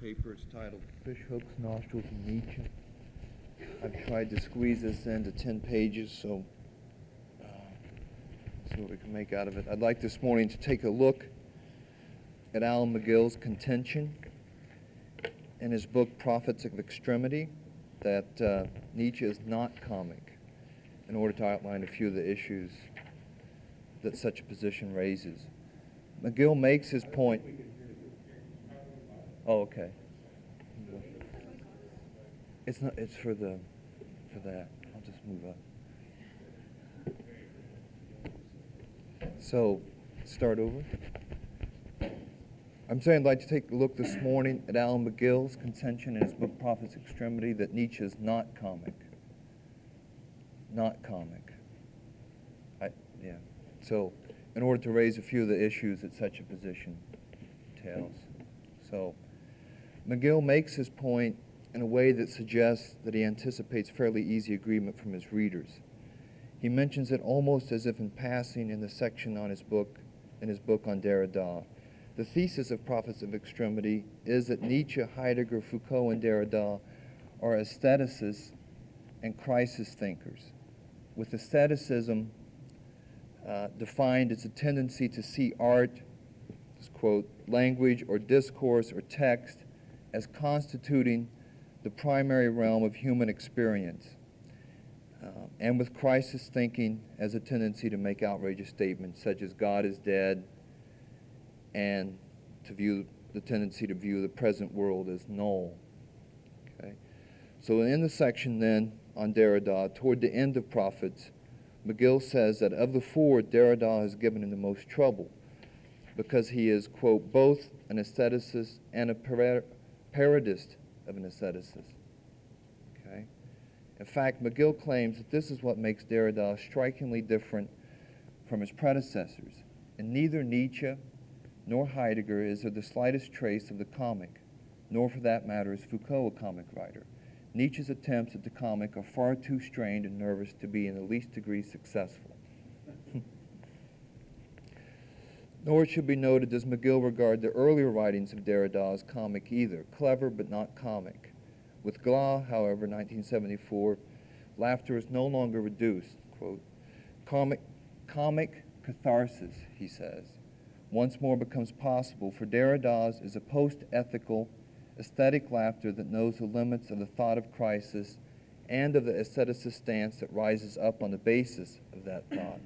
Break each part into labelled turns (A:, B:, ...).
A: paper. It's titled Fishhooks, Nostrils, and Nietzsche. I've tried to squeeze this into 10 pages, so see what we can make out of it. I'd like this morning to take a look at Alan McGill's contention in his book Prophets of Extremity that Nietzsche is not comic, in order to outline a few of the issues that such a position raises. McGill makes his point. Oh, okay. It's not. It's for that. I'll just move up. So, start over. I'm saying I'd like to take a look this morning at Alan McGill's contention in his book Prophets of Extremity that Nietzsche is not comic. Not comic. So, in order to raise a few of the issues that such a position entails. So, McGill makes his point in a way that suggests that he anticipates fairly easy agreement from his readers. He mentions it almost as if in passing in the section on his book on Derrida. The thesis of Prophets of Extremity is that Nietzsche, Heidegger, Foucault, and Derrida are aestheticists and crisis thinkers, with aestheticism defined as a tendency to see art, quote, language or discourse or text as constituting the primary realm of human experience, and with crisis thinking as a tendency to make outrageous statements such as God is dead, and the tendency to view the present world as null. Okay? So in the section then on Derrida, toward the end of Prophets, McGill says that of the four, Derrida has given him the most trouble because he is, quote, both an aestheticist and a parodist of an aestheticist. Okay? In fact, McGill claims that this is what makes Derrida strikingly different from his predecessors. In neither Nietzsche nor Heidegger is there the slightest trace of the comic, nor for that matter is Foucault a comic writer. Nietzsche's attempts at the comic are far too strained and nervous to be in the least degree successful. Nor it should be noted does McGill regard the earlier writings of Derrida as comic either, clever but not comic. With Glas, however, 1974, laughter is no longer reduced. Quote, comic catharsis, he says, once more becomes possible, for Derrida's is a post-ethical, aesthetic laughter that knows the limits of the thought of crisis and of the aestheticist stance that rises up on the basis of that thought.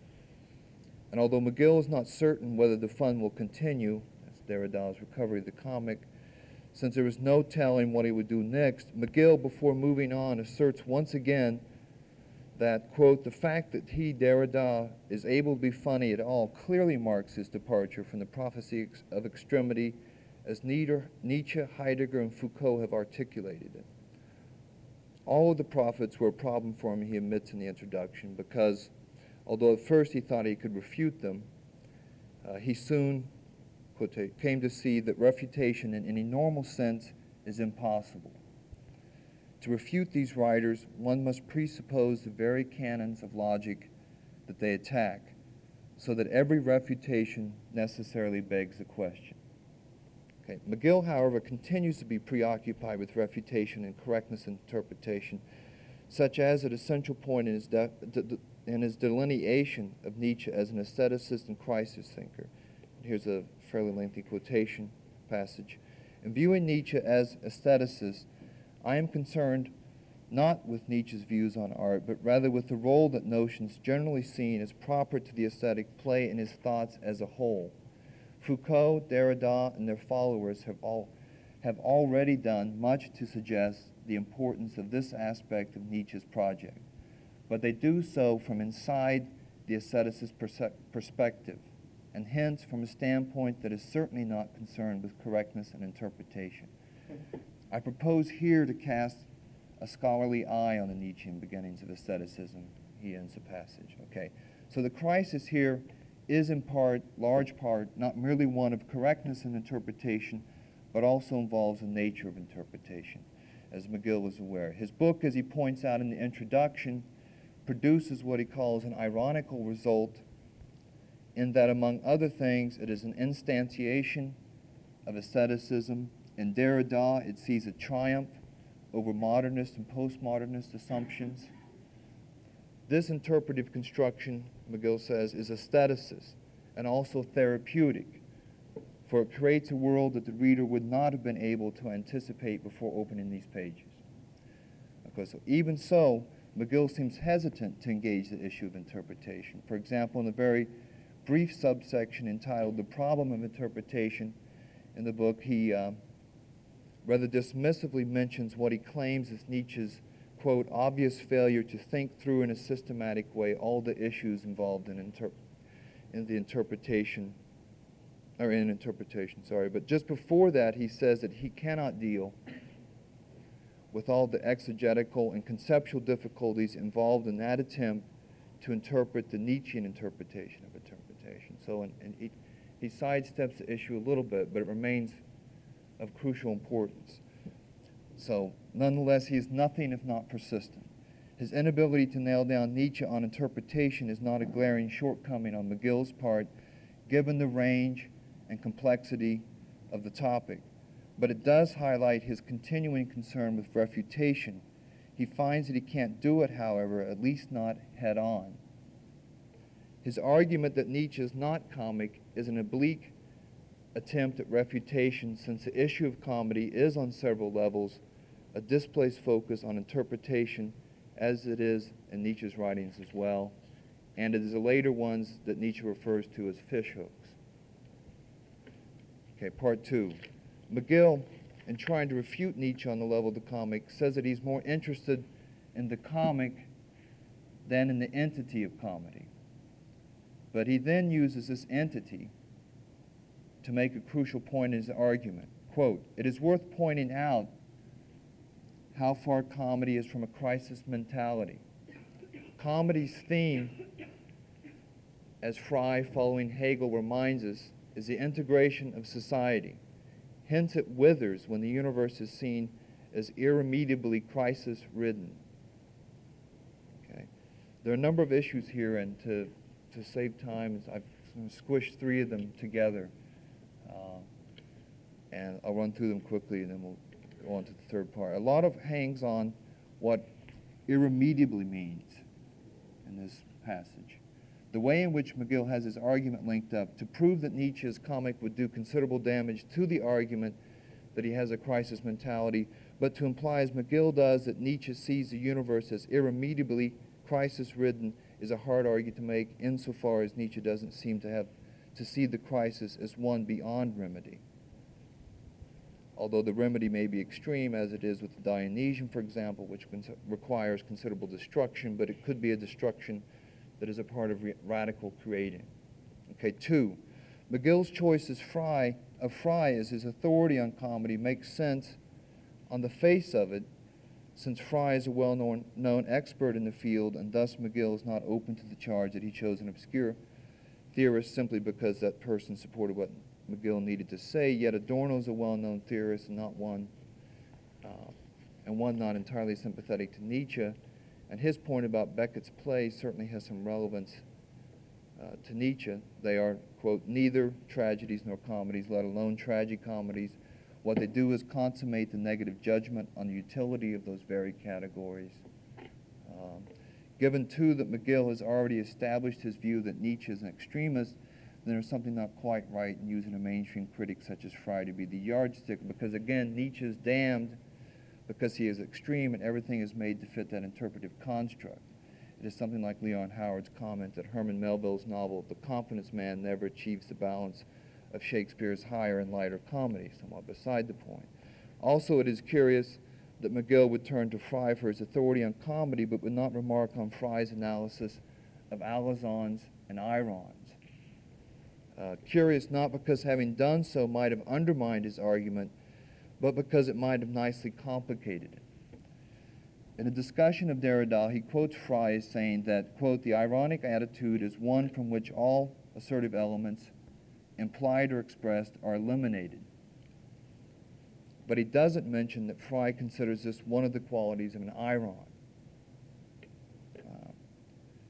A: And although McGill is not certain whether the fun will continue, that's Derrida's recovery of the comic, since there is no telling what he would do next, McGill, before moving on, asserts once again that, quote, the fact that he, Derrida, is able to be funny at all clearly marks his departure from the prophecy of extremity as Nietzsche, Heidegger, and Foucault have articulated it. All of the prophets were a problem for him, he admits in the introduction, because although at first he thought he could refute them, he soon came to see that refutation in any normal sense is impossible. To refute these writers, one must presuppose the very canons of logic that they attack, so that every refutation necessarily begs the question. Okay. McGill, however, continues to be preoccupied with refutation and correctness in interpretation, such as at a central point in his delineation of Nietzsche as an aestheticist and crisis thinker. Here's a fairly lengthy quotation passage. In viewing Nietzsche as aestheticist, I am concerned not with Nietzsche's views on art, but rather with the role that notions generally seen as proper to the aesthetic play in his thoughts as a whole. Foucault, Derrida, and their followers have already done much to suggest the importance of this aspect of Nietzsche's project, but they do so from inside the aestheticist perspective, and hence from a standpoint that is certainly not concerned with correctness and interpretation. I propose here to cast a scholarly eye on the Nietzschean beginnings of aestheticism. He ends the passage. Okay, so the crisis here is in part, large part, not merely one of correctness in interpretation, but also involves the nature of interpretation, as McGill was aware. His book, as he points out in the introduction, produces what he calls an ironical result in that, among other things, it is an instantiation of asceticism In Derrida, it sees a triumph over modernist and postmodernist assumptions. This interpretive construction, McGill says, is aestheticist and also therapeutic, for it creates a world that the reader would not have been able to anticipate before opening these pages. Okay, so even so, McGill seems hesitant to engage the issue of interpretation. For example, in a very brief subsection entitled The Problem of Interpretation in the book, he rather dismissively mentions what he claims is Nietzsche's, quote, obvious failure to think through in a systematic way all the issues involved in interpretation. But just before that, he says that he cannot deal with all the exegetical and conceptual difficulties involved in that attempt to interpret the Nietzschean interpretation of interpretation. So he sidesteps the issue a little bit, but it remains of crucial importance. So, nonetheless, he is nothing if not persistent. His inability to nail down Nietzsche on interpretation is not a glaring shortcoming on McGill's part, given the range and complexity of the topic, but it does highlight his continuing concern with refutation. He finds that he can't do it, however, at least not head-on. His argument that Nietzsche is not comic is an oblique attempt at refutation, since the issue of comedy is on several levels a displaced focus on interpretation, as it is in Nietzsche's writings as well, and it is the later ones that Nietzsche refers to as fishhooks. Okay, part 2. McGill, in trying to refute Nietzsche on the level of the comic, says that he's more interested in the comic than in the entity of comedy. But he then uses this entity to make a crucial point in his argument. Quote, it is worth pointing out how far comedy is from a crisis mentality. Comedy's theme, as Fry, following Hegel, reminds us, is the integration of society. Hence it withers when the universe is seen as irremediably crisis-ridden. Okay. There are a number of issues here, and to save time, I've squished 3 of them together. And I'll run through them quickly, and then we'll go on to the third part. A lot of hangs on what irremediably means in this passage. The way in which McGill has his argument linked up to prove that Nietzsche's comic would do considerable damage to the argument that he has a crisis mentality, but to imply, as McGill does, that Nietzsche sees the universe as irremediably crisis-ridden is a hard argument to make, insofar as Nietzsche doesn't seem to have to see the crisis as one beyond remedy. Although the remedy may be extreme, as it is with the Dionysian, for example, which requires considerable destruction, but it could be a destruction that is a part of radical creating. Okay, 2. McGill's choice of Fry as his authority on comedy makes sense on the face of it, since Fry is a well-known expert in the field, and thus McGill is not open to the charge that he chose an obscure theorist simply because that person supported what McGill needed to say. Yet Adorno is a well-known theorist and one not entirely sympathetic to Nietzsche, and his point about Beckett's plays certainly has some relevance to Nietzsche. They are, quote, neither tragedies nor comedies, let alone tragicomedies. What they do is consummate the negative judgment on the utility of those very categories. Given, too, that McGill has already established his view that Nietzsche is an extremist, then there's something not quite right in using a mainstream critic such as Fry to be the yardstick, because, again, Nietzsche is damned because he is extreme and everything is made to fit that interpretive construct. It is something like Leon Howard's comment that Herman Melville's novel The Confidence Man never achieves the balance of Shakespeare's higher and lighter comedy, somewhat beside the point. Also, it is curious that McGill would turn to Fry for his authority on comedy, but would not remark on Fry's analysis of alazons and irons. Curious not because having done so might have undermined his argument, but because it might have nicely complicated it. In a discussion of Derrida, he quotes Fry as saying that, quote, the ironic attitude is one from which all assertive elements, implied or expressed, are eliminated. But he doesn't mention that Fry considers this one of the qualities of an iron.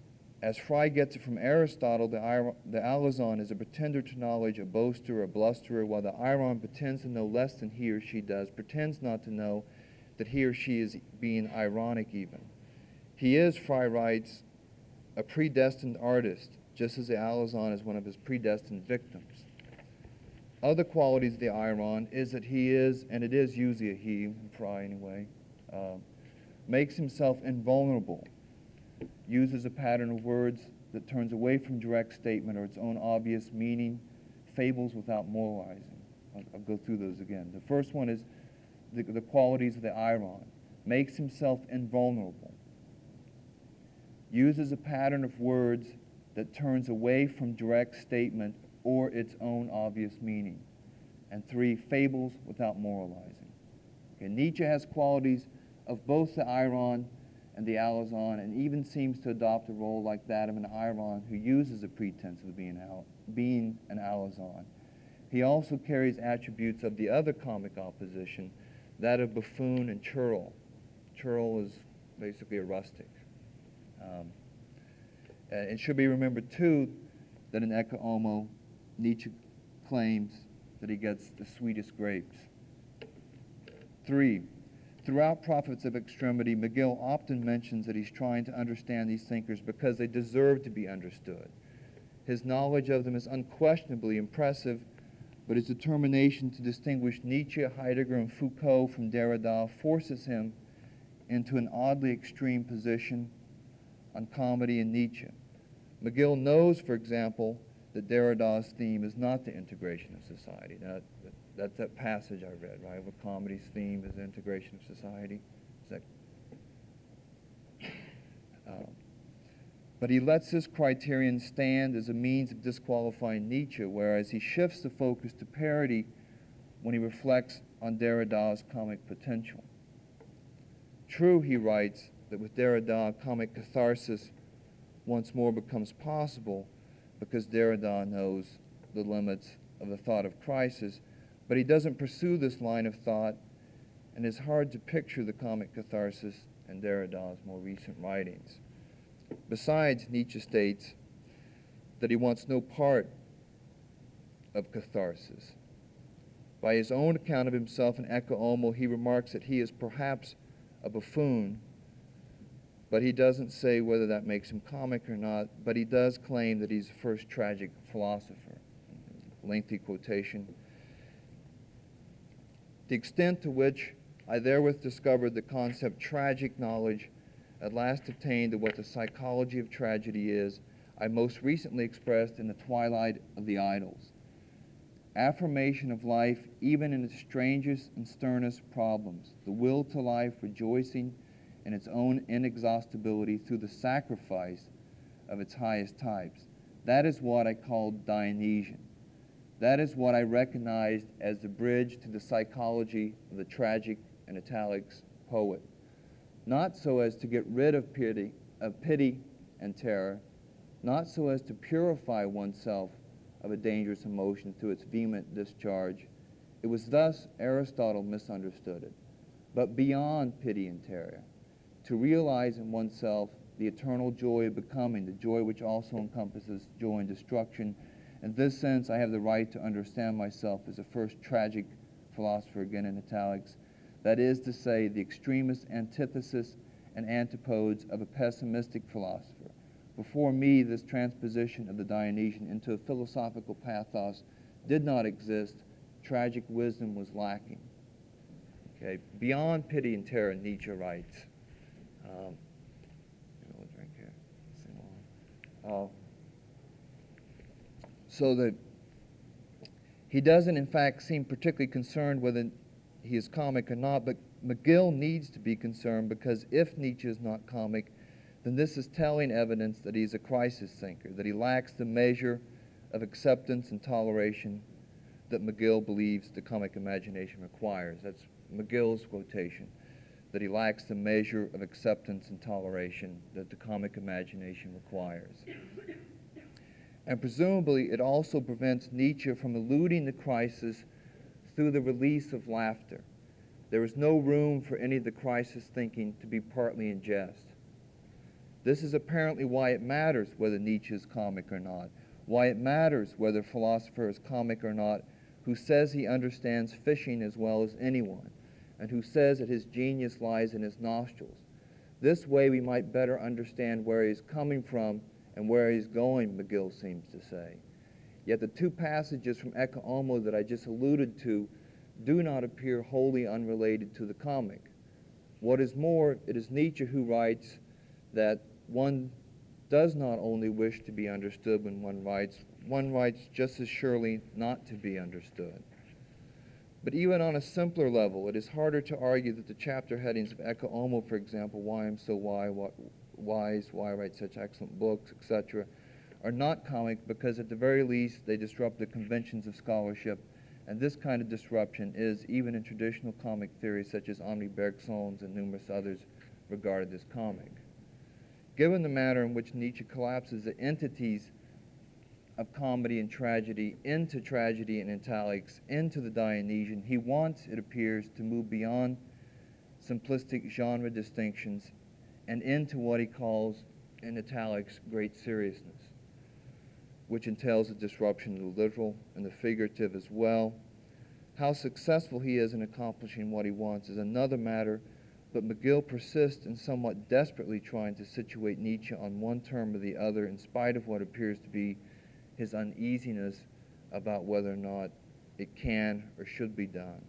A: As Fry gets it from Aristotle, the alazon is a pretender to knowledge, a boaster, a blusterer, while the iron pretends to know less than he or she does, pretends not to know that he or she is being ironic even. He is, Fry writes, a predestined artist, just as the alazon is one of his predestined victims. Other qualities of the iron is that he is, and it is usually a he, Fry anyway, makes himself invulnerable, uses a pattern of words that turns away from direct statement or its own obvious meaning, fables without moralizing. I'll go through those again. The first one is the qualities of the iron. Makes himself invulnerable. Uses a pattern of words that turns away from direct statement or its own obvious meaning. And 3, fables without moralizing. Okay, Nietzsche has qualities of both the iron and the alazon, and even seems to adopt a role like that of an iron who uses a pretense of being an alazon. He also carries attributes of the other comic opposition, that of buffoon and churl. Churl is basically a rustic. It should be remembered, too, that in Ecce Homo, Nietzsche claims that he gets the sweetest grapes. 3, throughout Prophets of Extremity, McGill often mentions that he's trying to understand these thinkers because they deserve to be understood. His knowledge of them is unquestionably impressive, but his determination to distinguish Nietzsche, Heidegger, and Foucault from Derrida forces him into an oddly extreme position on comedy and Nietzsche. McGill knows, for example, that Derrida's theme is not the integration of society. That's that passage I read, right? Where comedy's theme is the integration of society. But he lets this criterion stand as a means of disqualifying Nietzsche, whereas he shifts the focus to parody when he reflects on Derrida's comic potential. True, he writes, that with Derrida, comic catharsis once more becomes possible because Derrida knows the limits of the thought of crisis, but he doesn't pursue this line of thought, and it's hard to picture the comic catharsis in Derrida's more recent writings. Besides, Nietzsche states that he wants no part of catharsis. By his own account of himself in Ecce Homo, he remarks that he is perhaps a buffoon, but he doesn't say whether that makes him comic or not, but he does claim that he's the first tragic philosopher. Lengthy quotation. The extent to which I therewith discovered the concept tragic knowledge, at last attained to what the psychology of tragedy is, I most recently expressed in The Twilight of the Idols. Affirmation of life even in its strangest and sternest problems, the will to life rejoicing in its own inexhaustibility through the sacrifice of its highest types. That is what I called Dionysian. That is what I recognized as the bridge to the psychology of the tragic, in italics, poet. Not so as to get rid of pity and terror, not so as to purify oneself of a dangerous emotion through its vehement discharge. It was thus Aristotle misunderstood it. But beyond pity and terror, to realize in oneself the eternal joy of becoming, the joy which also encompasses joy in destruction. In this sense, I have the right to understand myself as the first tragic philosopher, again in italics. That is to say, the extremist antithesis and antipodes of a pessimistic philosopher. Before me, this transposition of the Dionysian into a philosophical pathos did not exist. Tragic wisdom was lacking. Okay, beyond pity and terror, Nietzsche writes. Drink here. So that he doesn't, in fact, seem particularly concerned whether he is comic or not, but McGill needs to be concerned because if Nietzsche is not comic, then this is telling evidence that he's a crisis thinker, that he lacks the measure of acceptance and toleration that McGill believes the comic imagination requires. That's McGill's quotation, that he lacks the measure of acceptance and toleration that the comic imagination requires. And presumably it also prevents Nietzsche from eluding the crisis through the release of laughter. There is no room for any of the crisis thinking to be partly in jest. This is apparently why it matters whether Nietzsche is comic or not, why it matters whether a philosopher is comic or not, who says he understands fishing as well as anyone, and who says that his genius lies in his nostrils. This way we might better understand where he's coming from and where he's going, McGill seems to say. Yet the two passages from Ecce Homo that I just alluded to do not appear wholly unrelated to the comic. What is more, it is Nietzsche who writes that one does not only wish to be understood when one writes just as surely not to be understood. But even on a simpler level, it is harder to argue that the chapter headings of Ecce Homo, for example, Why I'm So Wise, Why I Write Such Excellent Books, etc., are not comic because at the very least they disrupt the conventions of scholarship, and this kind of disruption is, even in traditional comic theory such as Henri Bergson's and numerous others, regarded as comic. Given the manner in which Nietzsche collapses the entities of comedy and tragedy into tragedy and italics, into the Dionysian, he wants, it appears, to move beyond simplistic genre distinctions and into what he calls, in italics, great seriousness, which entails a disruption of the literal and the figurative as well. How successful he is in accomplishing what he wants is another matter, but McGill persists in somewhat desperately trying to situate Nietzsche on one term or the other in spite of what appears to be his uneasiness about whether or not it can or should be done.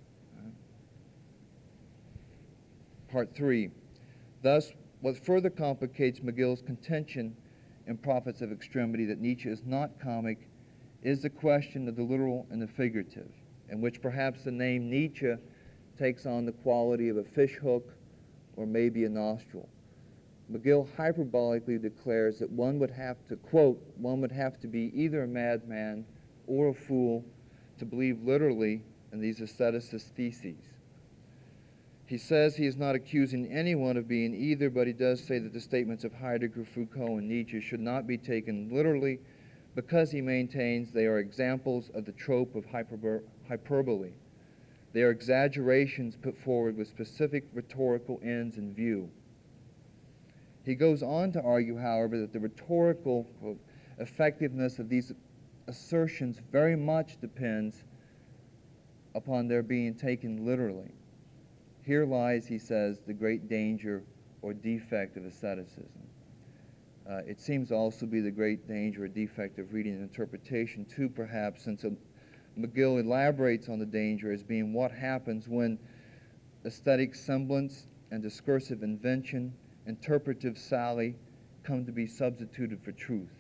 A: Part 3. Thus, what further complicates McGill's contention in Prophets of Extremity that Nietzsche is not comic is the question of the literal and the figurative, in which perhaps the name Nietzsche takes on the quality of a fish hook or maybe a nostril. McGill hyperbolically declares that one would have to, quote, one would have to be either a madman or a fool to believe literally in these aestheticist theses. He says he is not accusing anyone of being either, but he does say that the statements of Heidegger, Foucault, and Nietzsche should not be taken literally because he maintains they are examples of the trope of hyperbole. They are exaggerations put forward with specific rhetorical ends in view. He goes on to argue, however, that the rhetorical effectiveness of these assertions very much depends upon their being taken literally. Here lies, he says, the great danger or defect of asceticism. It seems to also be the great danger or defect of reading and interpretation, too, perhaps, since McGill elaborates on the danger as being what happens when aesthetic semblance and discursive invention, interpretive sally, come to be substituted for truth.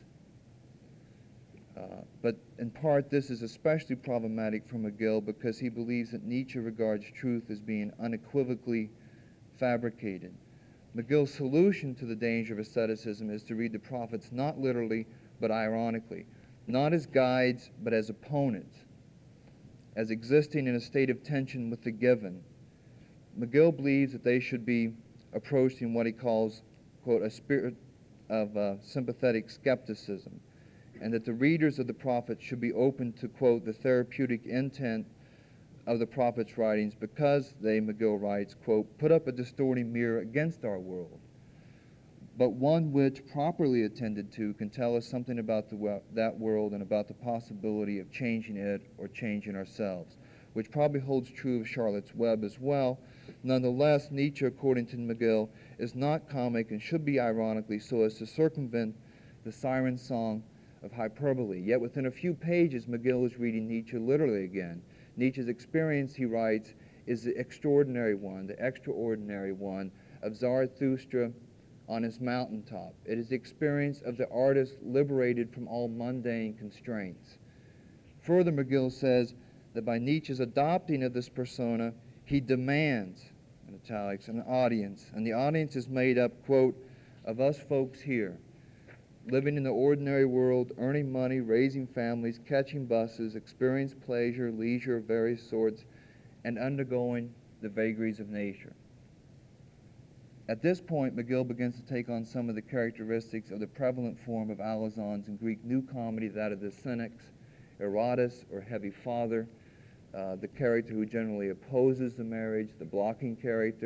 A: But in part, this is especially problematic for McGill because he believes that Nietzsche regards truth as being unequivocally fabricated. McGill's solution to the danger of asceticism is to read the prophets not literally, but ironically, not as guides, but as opponents, as existing in a state of tension with the given. McGill believes that they should be approached in what he calls, quote, a spirit of sympathetic skepticism, and that the readers of the prophets should be open to, quote, the therapeutic intent of the prophets' writings because they, McGill writes, quote, put up a distorting mirror against our world, but one which, properly attended to, can tell us something about that world and about the possibility of changing it or changing ourselves, which probably holds true of Charlotte's Web as well. Nonetheless, Nietzsche, according to McGill, is not comic and should be ironically so as to circumvent the siren song of hyperbole. Yet within a few pages, McGill is reading Nietzsche literally again. Nietzsche's experience, he writes, is the extraordinary one of Zarathustra on his mountaintop. It is the experience of the artist liberated from all mundane constraints. Further, McGill says that by Nietzsche's adopting of this persona, he demands, in italics, an audience, and the audience is made up, quote, of us folks here, living in the ordinary world, earning money, raising families, catching buses, experiencing pleasure, leisure of various sorts, and undergoing the vagaries of nature. At this point, McGill begins to take on some of the characteristics of the prevalent form of alazons in Greek New Comedy, that of the cynics, Erotus, or heavy father, the character who generally opposes the marriage, the blocking character,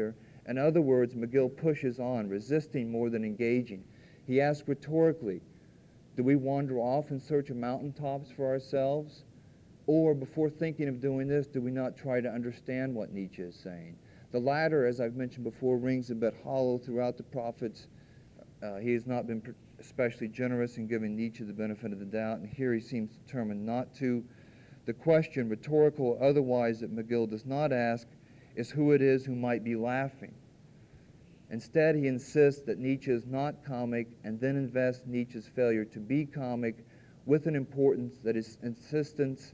A: In other words, McGill pushes on, resisting more than engaging. He asks rhetorically, do we wander off in search of mountaintops for ourselves? Or, before thinking of doing this, do we not try to understand what Nietzsche is saying? The latter, as I've mentioned before, rings a bit hollow throughout the prophets. He has not been especially generous in giving Nietzsche the benefit of the doubt, and here he seems determined not to. The question, rhetorical or otherwise, that McGill does not ask is who it is who might be laughing. Instead, he insists that Nietzsche is not comic and then invests Nietzsche's failure to be comic with an importance that his insistence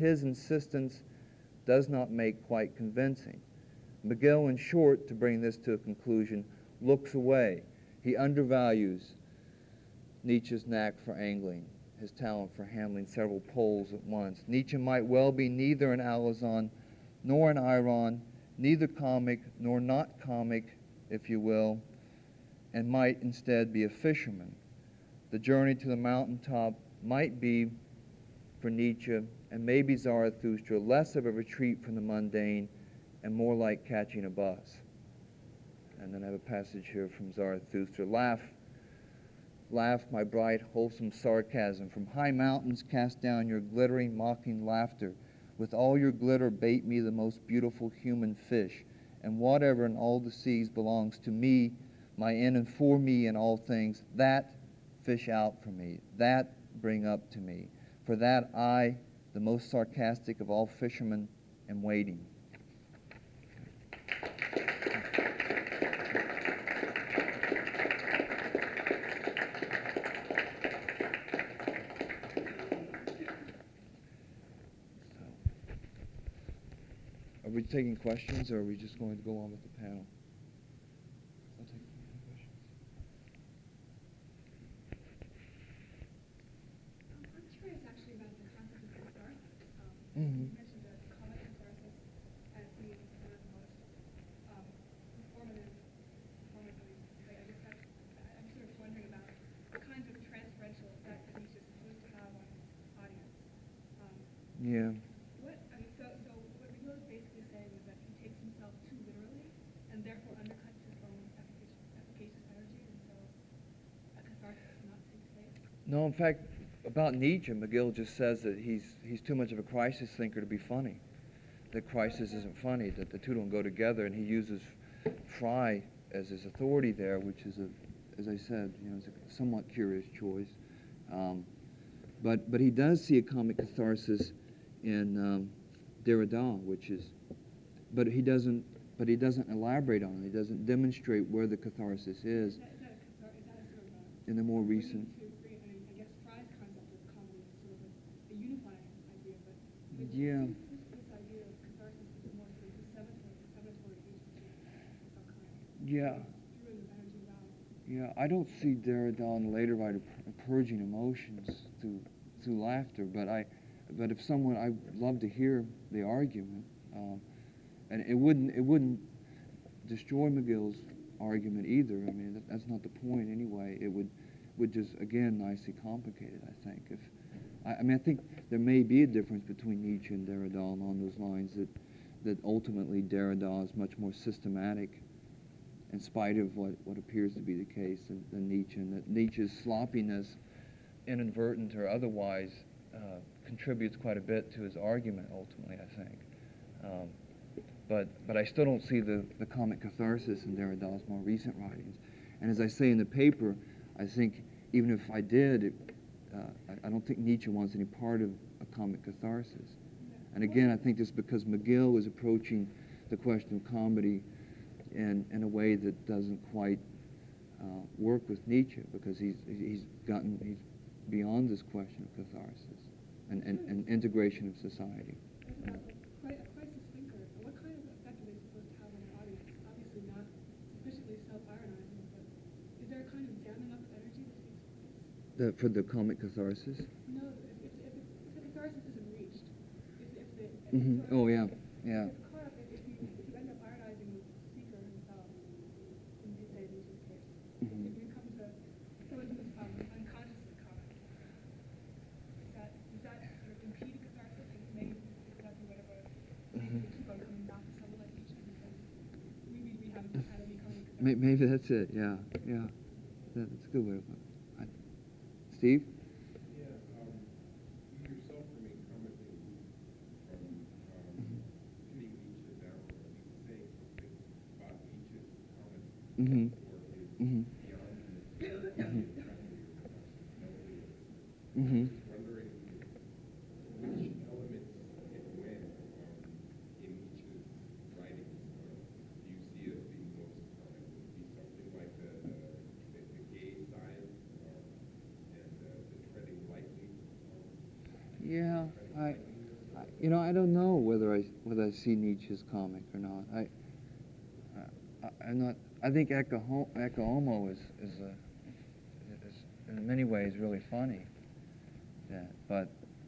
A: does not make quite convincing. McGill, in short, to bring this to a conclusion, looks away. He undervalues Nietzsche's knack for angling, his talent for handling several poles at once. Nietzsche might well be neither an Alazon nor an Iron, neither comic nor not comic, if you will, and might instead be a fisherman. The journey to the mountaintop might be, for Nietzsche, and maybe Zarathustra, less of a retreat from the mundane and more like catching a bus. And then I have a passage here from Zarathustra. Laugh, laugh, my bright, wholesome sarcasm. From high mountains cast down your glittering, mocking laughter. With all your glitter bait me the most beautiful human fish. And whatever in all the seas belongs to me, my in and for me in all things, that fish out for me, that bring up to me. For that I, the most sarcastic of all fishermen, am waiting. Are we taking questions, or are we just going to go on with the panel? I'll take questions.
B: I'm curious actually about the concept of catharsis.
A: Mm-hmm.
B: You mentioned the comic catharsis as being one of the most informative forms of play. I guess I'm sort of wondering about the kinds of transferential effect that Nietzsche is supposed to have on his audience.
A: Yeah.
B: So what Miguel is basically saying is that he takes himself too literally and therefore undercuts his own efficacious energy, and so a catharsis does not take place.
A: No, in fact, about Nietzsche, McGill just says that he's too much of a crisis thinker to be funny. That crisis isn't funny, that the two don't go together, and he uses Fry as his authority there, which is, as I said, is a somewhat curious choice. But he does see a comic catharsis in Derrida, but he doesn't elaborate on it. He doesn't demonstrate where the catharsis is.
B: Is that a sort of
A: in the more recent.
B: I guess Fry's concept of comedy is sort of a unifying idea, but
A: Yeah.
B: this idea of catharsis is more sort of disseminatory agency of some kind.
A: Yeah.
B: Through the energy down.
A: Yeah, I don't see Derrida in the later writer purging emotions through laughter, but if someone, I'd love to hear the argument, and it wouldn't destroy McGill's argument either. I mean, that's not the point anyway. It would just, again, nicely complicate it, I think. I think there may be a difference between Nietzsche and Derrida along those lines, that ultimately Derrida is much more systematic in spite of what appears to be the case than Nietzsche, and that Nietzsche's sloppiness, inadvertent or otherwise, contributes quite a bit to his argument ultimately, I think. But I still don't see the comic catharsis in Derrida's more recent writings. And as I say in the paper, I think even if I did, I don't think Nietzsche wants any part of a comic catharsis. And again, I think just because McGill is approaching the question of comedy in a way that doesn't quite work with Nietzsche, because he's beyond this question of catharsis and integration of society.
B: A crisis thinker, what kind of effect are they supposed to have on the audience? Obviously not sufficiently self-ironizing, but is there a kind of damming up of energy that takes place?
A: For the comic catharsis?
B: No, if the catharsis isn't reached,
A: Oh, yeah.
B: If you end up ironizing the speaker himself, in say Nietzsche's case, if you come to someone who's unconsciously comic, does that sort of impede catharsis and make exactly whatever keep on coming back to someone like Nietzsche, because we have kind of
A: Maybe that's it. Yeah, yeah. That's a good way to put it. Steve?
C: Yeah, you yourself remain comically from pinning Nietzsche down, or at least saying something about Nietzsche's comments
A: Mm-hmm.
C: or his
A: Mm-hmm.
C: beyond
A: Mm-hmm.
C: I
A: Mm-hmm.
C: was just wondering which elements and when in Nietzsche's writings do you see as being most comic? Would it be something like the gay side and the treading lightly?
A: Yeah, I don't know whether I see Nietzsche as comic or not. I'm not. I think Ecce Homo is in many ways really funny. Yeah, but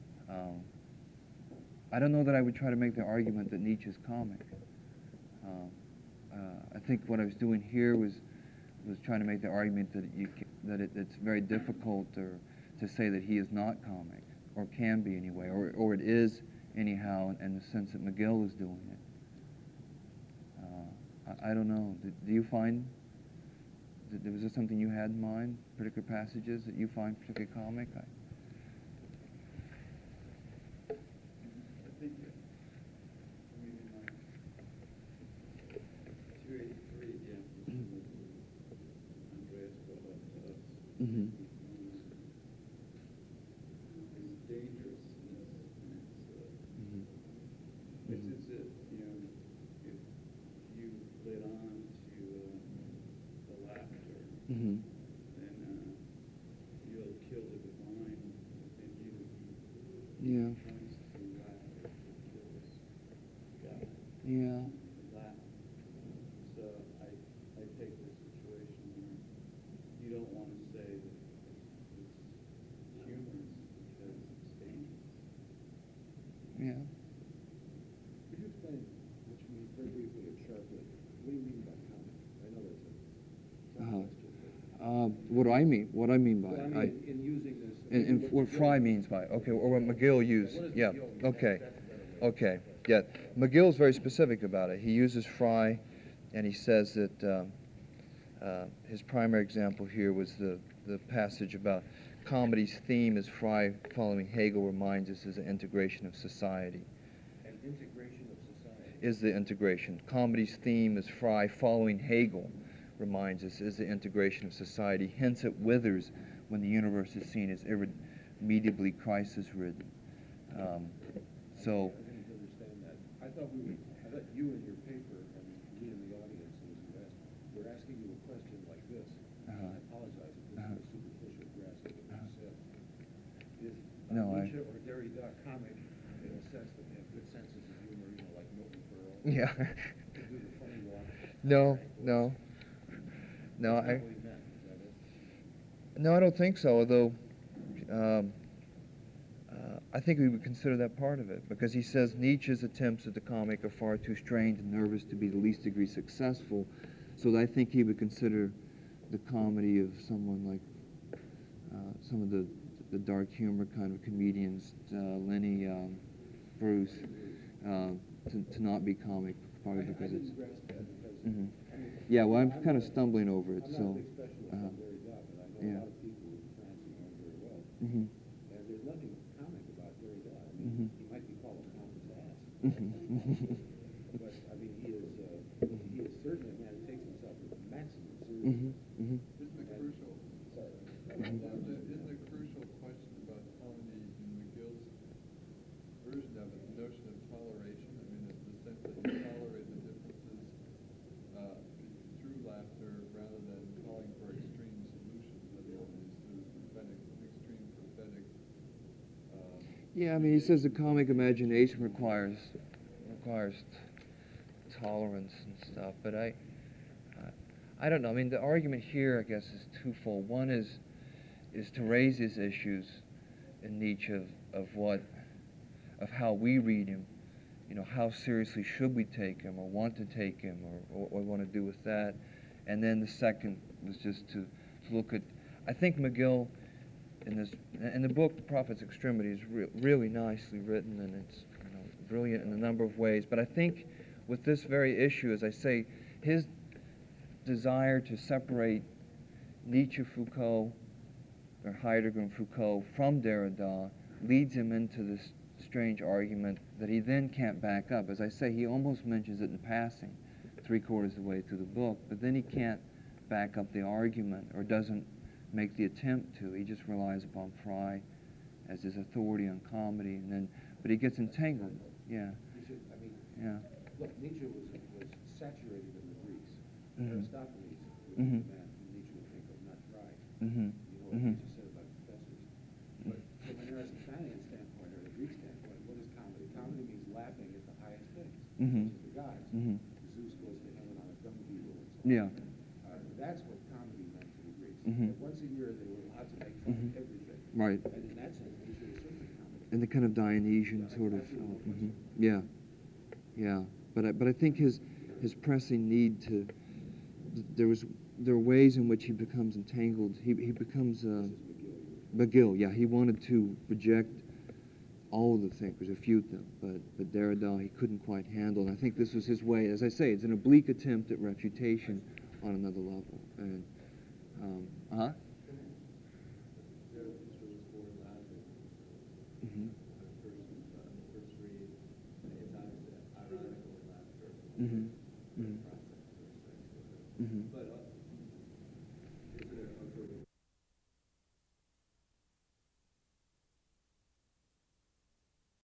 A: I don't know that I would try to make the argument that Nietzsche is comic. I think what I was doing here was trying to make the argument that it's very difficult to say that he is not comic, or can be anyway, or it is anyhow in the sense that McGill is doing it. I don't know. Do you find that was there something you had in mind, particular passages that you find particularly comic?
D: I think, I mean, in my 283 again, Andreas brought up to us,
A: Mm-hmm.
D: is dangerousness, and it's as if, if you lit on to the laughter,
A: Mm-hmm.
D: then you'll kill the divine within you.
A: Yeah.
D: Points to laughter, kills God.
A: Yeah.
D: Laugh. So I take this situation where you don't want to say that it's humorous because it's dangerous.
A: Yeah.
E: Could you explain what you mean very briefly and sharply? What do you mean by comic? I know that's a tough
A: Uh-huh.
E: question.
A: What do I mean? What I mean by
E: But,
A: it?
E: I mean, in using this.
A: And what Fry means by it. Okay, or what McGill used.
E: What does
A: Yeah.
E: McGill mean?
A: Okay.
E: That's a better way.
A: Okay. Yeah. McGill's very specific about it. He uses Fry, and he says that his primary example here was the passage about comedy's theme, as Fry, following Hegel, reminds us, is the integration of society.
E: An integration of society.
A: Is the integration. Comedy's theme, as Fry, following Hegel, reminds us, is the integration of society. Hence it withers when the universe is seen as irremediably crisis-ridden. So,
E: I didn't understand that. I thought you in your paper, and we in the audience, those who asked, were asking you a question like this.
A: Uh-huh.
E: I apologize if this is a superficial grasp of what you said. Is
A: No,
E: Nietzsche or Derrida comic in a sense that they have good senses of humor, like Milton Berle?
A: yeah.
E: They do the funny walk.
A: No.
E: That's not what he meant, is that it?
A: No, I don't think so, although I think we would consider that part of it, because he says Nietzsche's attempts at the comic are far too strained and nervous to be the least degree successful, so I think he would consider the comedy of someone like some of the dark humor kind of comedians, Lenny, Bruce, to not be comic, partly because
E: I
A: it's...
E: didn't grasp that because,
A: Mhm.
E: I mean,
A: Yeah, well, I'm kind of stumbling over it,
E: I'm
A: so...
E: not a big specialist on Derrida, but I know
A: Yeah.
E: a lot of people in France who know him very well.
A: Mhm.
E: And there's nothing comic about Derrida. I mean,
A: Mhm.
E: he might be called a comic's ass.
A: Mhm.
E: But, I mean, he is certainly a man who takes himself with maximum seriousness.
A: Mhm. Mhm.
C: Isn't the crucial,
E: Sorry.
C: isn't the crucial question about comedy in McGill's version of it, the notion of toleration? I mean, the sense that you tolerate the differences through laughter rather than calling for extreme solutions, whether it's through extreme prophetic.
A: Yeah, I mean, he says the comic imagination requires tolerance and stuff, but I don't know. I mean, the argument here, I guess, is twofold. One is to raise these issues in Nietzsche of how we read him. You know, how seriously should we take him, or want to take him, or what we want to do with that. And then the second was just to look at, I think McGill, in the book, The Prophet's Extremity, is really nicely written, and it's brilliant in a number of ways. But I think with this very issue, as I say, desire to separate Nietzsche, Foucault, or Heidegger and Foucault from Derrida leads him into this strange argument that he then can't back up. As I say, he almost mentions it in passing, 3/4 of the way through the book, but then he can't back up the argument or doesn't make the attempt to. He just relies upon Fry as his authority on comedy, and then, but he gets entangled. Yeah. Yeah.
E: Look, Nietzsche was saturated in the Greeks.
A: Mhm.
E: Aristophanes was
A: Mhm.
E: the man who Nietzsche would think of, not Fry.
A: Mhm.
E: You know what
A: Mhm.
E: Nietzsche said about professors. But from an Aristotelian standpoint, or a Greek standpoint, what is comedy? Comedy means laughing at the highest things,
A: Mhm.
E: which is the gods.
A: Mhm.
E: Zeus goes to heaven on a dung beetle and so on.
A: Yeah.
E: That's what comedy meant to the Greeks.
A: Mhm.
E: That once a year they were allowed to make fun
A: Mhm.
E: of everything.
A: Right.
E: And in that sense, Nietzsche was certainly comedy.
A: And the kind of Dionysian sort of, yeah, yeah. But I think his pressing need to, there are ways in which he becomes entangled. He becomes McGill. Yeah, he wanted to reject all of the thinkers, refute them, but Derrida he couldn't quite handle. And I think this was his way. As I say, it's an oblique attempt at refutation on another level. And
D: But